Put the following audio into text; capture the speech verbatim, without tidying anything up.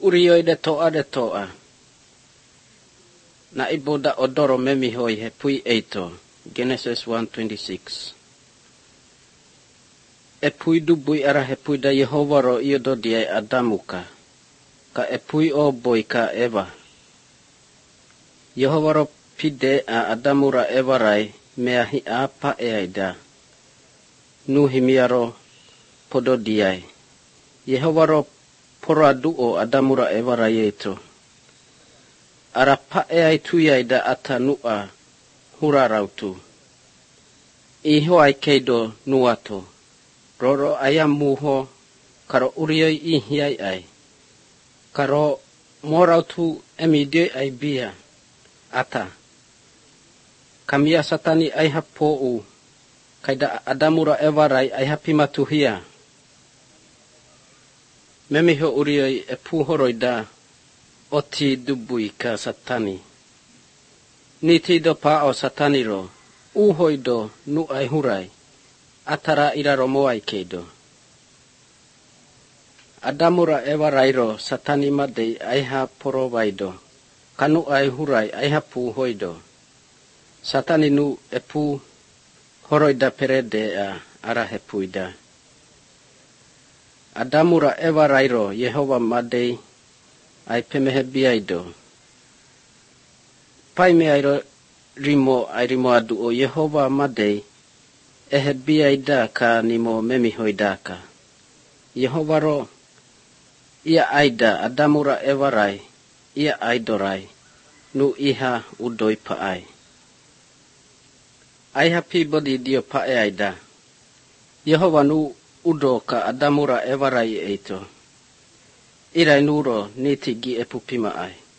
Urioi de toa de toa. Na iboda odoro memi hoi he pui eito. Genesis one twenty-six. E pui dubui ara he pui da Yehova ro iodo dia Adamuka. Ka e pui o boi ka Eva. Yehova ro pide a Adamura Eva rai mea hi a pa e aida. Nu himiaro podo diai. Yehova ro poradu o Adamura Eva rai eto. Ara pa e ai tuyai da ata nua hurarautu. Iho ai keido nuato. Roro ayam muho karo urioi ihiai ai. Karo morautu emidioi ai bia. Ata. Kamia satani ai hapou. Kaida Adamura Eva rai ai hapimatuhia. Memiho urioi e puhoroida. Oti dubui ka satani. Niti do pa o satani ro. Uhoi do nu ai hurai. Atara iraro moai keido. Adamura Eva rairo satani madei aiha porovaido. Kanu ai hurai aiha pu hoido. Satani nu epu horoida perede a ara hepuida. Adamura Eva rairo Yehova madei ai pemehe biaido. Pai me airo rimo ai rimo adu o Yehova madei ehe biaida ka nimo memi hoidaka. Yehova ro ia aida Adamura Eva rai ia aidorai nu iha udoi pa ai. Ai hapi bodi dio pa e aida. Yehova nu udo ka Adamura Eva rai eito. Irai nuro niti gi epupima ai.